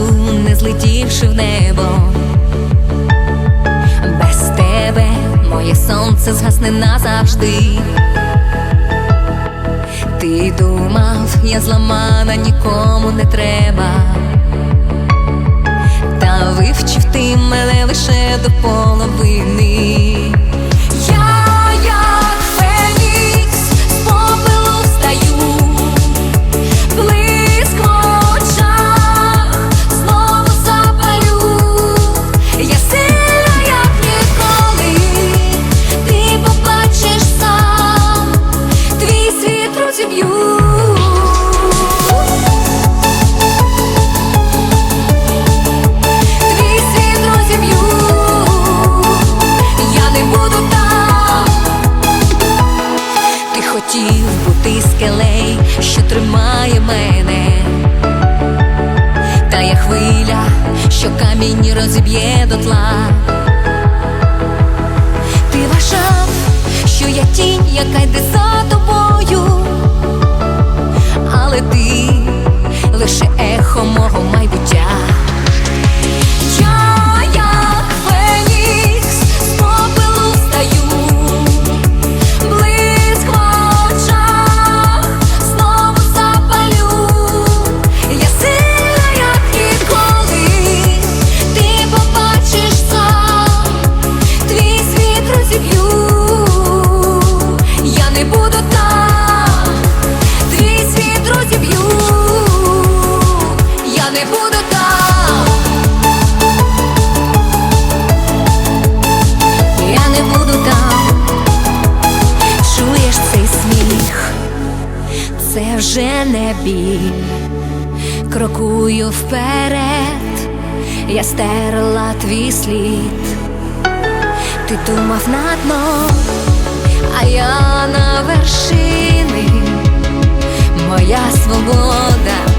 не злетівши в небо. Без тебе моє сонце згасне назавжди. Ти думав, я зламана, нікому не треба, та вивчив ти мене лише до половини. Я, як фенікс, з попелу встаю, блиск в очах знову запалю. Я сильна, як ніколи, ти побачиш сам, твій світ розіб'ю. Хотів бути скелей, що тримає мене, та я хвиля, що камінь розіб'є дотла. Ти вважав, що я тінь, яка йде за тобою, але ти лише ехо мого майбуття. Це вже не біль, крокую вперед, я стерла твій слід. Ти думав на дно, а я на вершині, моя свобода